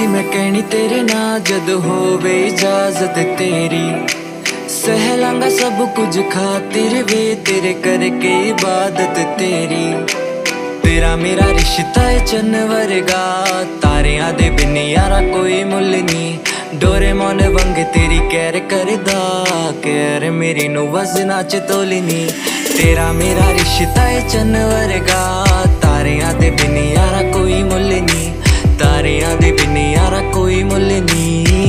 सी मैं कहनी तेरे ना जद होवे इजाजत तेरी। सह लांगा सब कुछ खातिर वे तेरे करके इबादत तेरी। तेरा मेरा रिश्ता है चन्न वर्गा, तारियां दे बिन यारा कोई मुल नी। डोरेमोन वांग तेरी कैर करदा, कैर मेरी नु वजना च तोलनी। तेरा मेरा रिश्ता है चन्न वर्गा, तारियां दे बिन यारा कोई मुल नी। तारियां दे बिन यारा कोई मुल नी।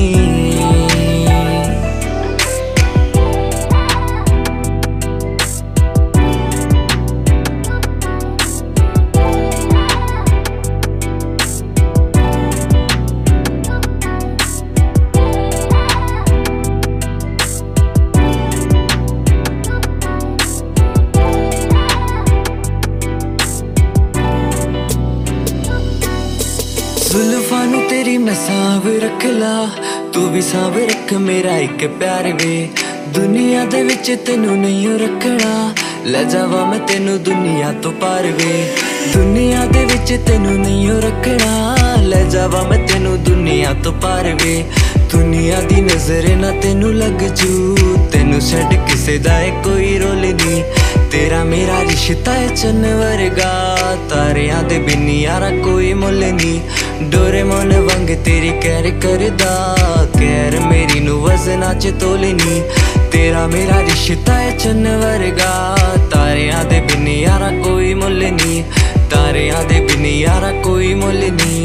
जुल्फां नू तेरी मैं सांभ रख ला, तू भी सांभ रख मेरा एक प्यार वे। दुनिया दे विच तेनू नहीं रखना, ले जावा मैं तेनू दुनिया तो पार वे। दुनिया दे विच तेनू नहीं रखना, ले जावा मैं तेनू दुनिया तो पार वे। दुनिया दी नजर ना तेनू लग जू, तेनू छड्ड किसे दा कोई रोल नी। तेरा मेरा रिश्ता है चन्न वर्गा, तारियां दे बिन यारा कोई मुल नी। डोरेमोन वांग तेरी कैर करदा, कैर मेरी नु वजना च तोलनी। तेरा मेरा रिश्ता है चन्न वर्गा, तारियां दे बिन यारा कोई मुल नी। तारियां दे बिन यारा कोई मुल नी।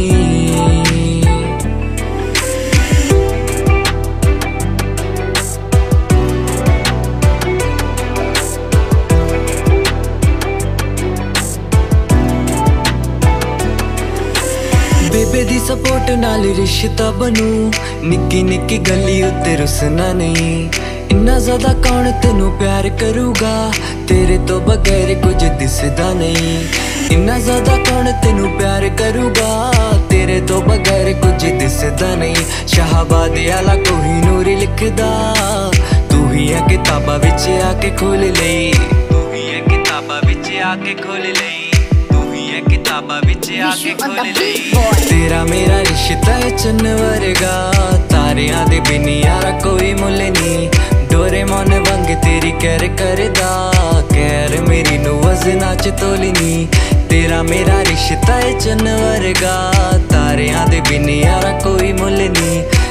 बेबे दी सपोर्ट नाल रिश्ता बनू, निक्की निक्की गली उत्ते रुसना नहीं। इन्ना ज्यादा कौन तेनू प्यार करूगा, तेरे तो बगैर कुछ दिसदा नहीं। इन्ना ज्यादा कौन तेनू प्यार करूगा, तेरे तो बगैर कुछ दिसदा नहीं। शाहबाद आला कोहिनूर लिखदा, तू ही है किताबा विच आके खोल लई। तू ही है किताबा विच आके खोल लई। किताबा विच आके खोल लई। तेरा मेरा रिश्ता है चन्न वर्गा, तारियां दे बिन यारा कोई मुल नी। डोरेमोन वांग तेरी कैर करदा, कैर मेरी नु वजना च तोलनी। तेरा मेरा रिश्ता है चन्न वर्गा, तारियां दे बिन यारा कोई मुल नी।